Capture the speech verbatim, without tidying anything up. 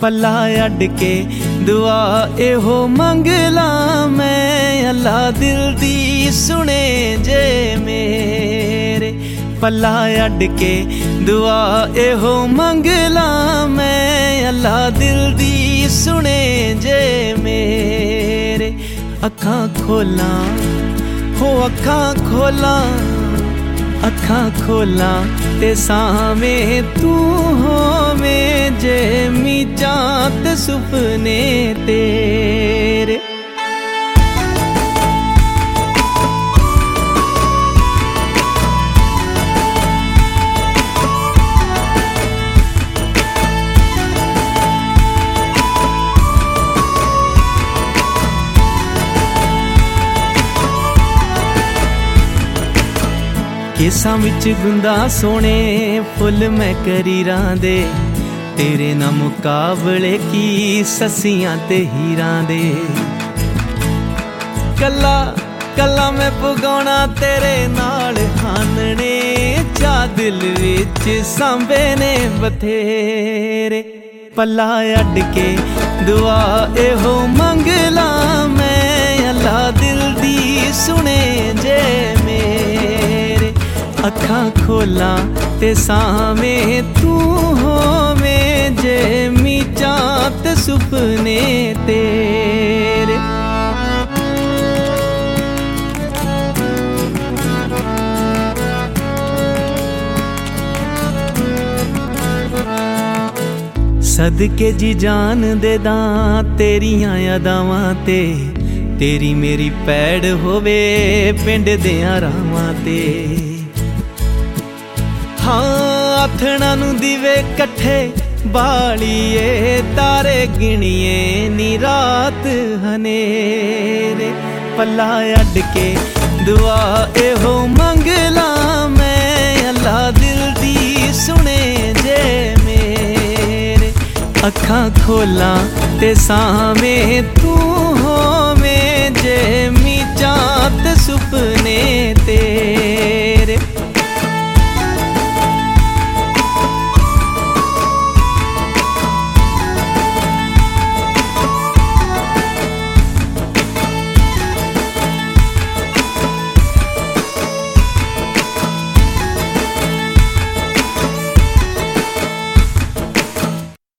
पला अड के दुआ एहो मंगला मैं अल्लाह दिल दी सुने जे मेरे। पला अड के दुआ एहो मंगला मैं अल्लाह दिल दी सुने जे मेरे। अखां खोला हो अखां खोला अखां खोला ते सामे तू होवें जे मीचां ते सुपने तेरे। केसां विच गुंदा सोने फुल मैं करीरां दे, तेरे ना मुकाबले की ससियां ते हीरां दे। कला कला मैं पुगाउणा तेरे नाल हानने चा दिल विच सांभे ने बथेरे। पला अड के दुआ एहो मंगला मैं अल्लाह दिल दी सुने जे मेरे। अखां खोला ते सामे तू होवें जे मीचां ते सुपने तेरे। सदके जी जान दे दां तेरियां यादावां ते, तेरी मेरी पैड़ होवे पिंड देयां रावां ते। हाँ आथणा नू दीवे कट्ठे बालिए तारे गिणिए नी रात हनेरे। पला अड के दुआ एहो मंगला मैं अल्लाह दिल दी सुने जे मेरे। अखां खोला ते सामे तू